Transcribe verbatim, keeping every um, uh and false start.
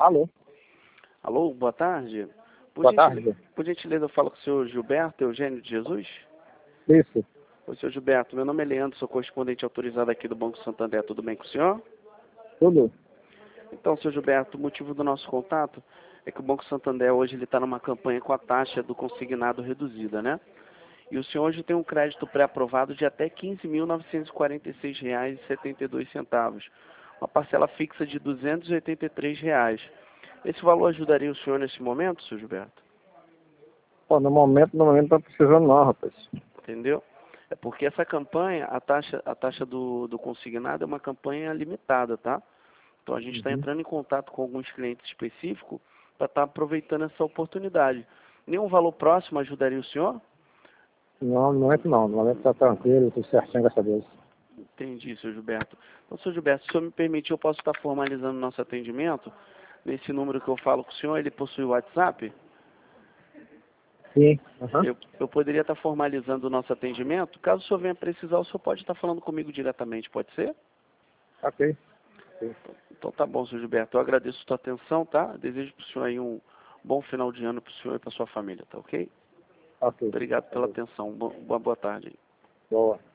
Alô? Alô, boa tarde. Por Boa gentileza, tarde. por gentileza, eu falo com o senhor Gilberto Eugênio de Jesus? Isso. Oi, senhor Gilberto, meu nome é Leandro, sou correspondente autorizado aqui do Banco Santander, tudo bem com o senhor? Tudo? Então, senhor Gilberto, o motivo do nosso contato é que o Banco Santander hoje ele está numa campanha com a taxa do consignado reduzida, né? E o senhor hoje tem um crédito pré-aprovado de até quinze mil novecentos e quarenta e seis reais e setenta e dois centavos, uma parcela fixa de duzentos e oitenta e três reais. Esse valor ajudaria o senhor nesse momento, senhor Gilberto? Pô, no momento, no momento não tá precisando não, rapaz. Entendeu? É porque essa campanha, a taxa, a taxa do, do consignado é uma campanha limitada, tá? Então a gente está Uhum. entrando em contato com alguns clientes específicos para estar aproveitando essa oportunidade. Nenhum valor próximo ajudaria o senhor? Não, no momento não. No momento tá tranquilo, tudo certinho, graças a Deus. Entendi, senhor Gilberto. Então, senhor Gilberto, se o senhor me permitir, eu posso estar formalizando nosso atendimento. Nesse número que eu falo com o senhor, ele possui o WhatsApp? Sim. Aham. Eu, eu poderia estar formalizando o nosso atendimento. Caso o senhor venha precisar, o senhor pode estar falando comigo diretamente, pode ser? Ok. Ok. Então tá bom, senhor Gilberto. Eu agradeço a sua atenção, tá? Desejo para o senhor aí um bom final de ano para o senhor e para sua família, tá ok? Ok. Obrigado pela Ok. atenção. Boa, boa tarde. Boa.